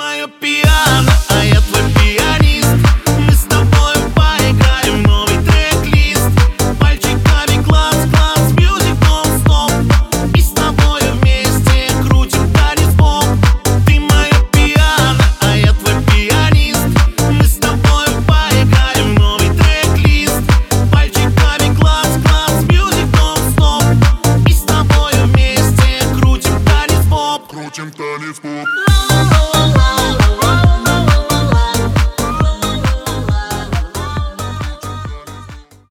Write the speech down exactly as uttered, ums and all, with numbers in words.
мое пиано, а я твой пианист. Мы с тобой поиграем новый трек-лист. Пальчиками класс-класс, мьюзик нон-стоп. И с тобой вместе крутим танец поп. Ты мое пиано, а я твой пианист. Мы с тобой поиграем новый трек-лист. Пальчиками класс-класс, мьюзик нон-стоп. И с тобой вместе крутим танец поп. Крутим танец поп.